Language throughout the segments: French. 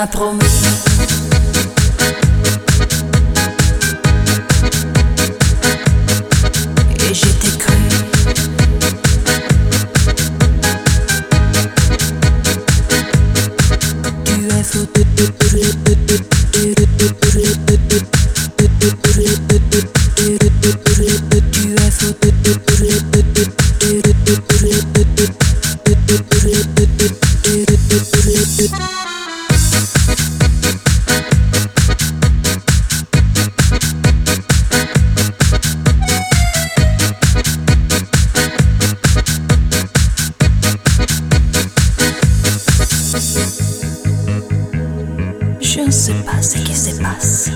m'as promis. Et j'étais cru. Tu es fou. Tu es fou. Je ne sais pas ce qui se passe,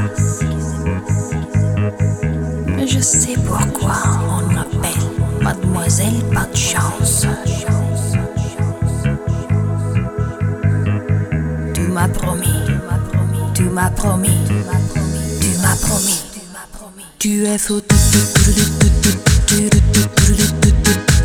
mais je sais pourquoi on m'appelle Mademoiselle Pas de Chance. Tu m'as promis, tu m'as promis, tu m'as promis, tu es fou.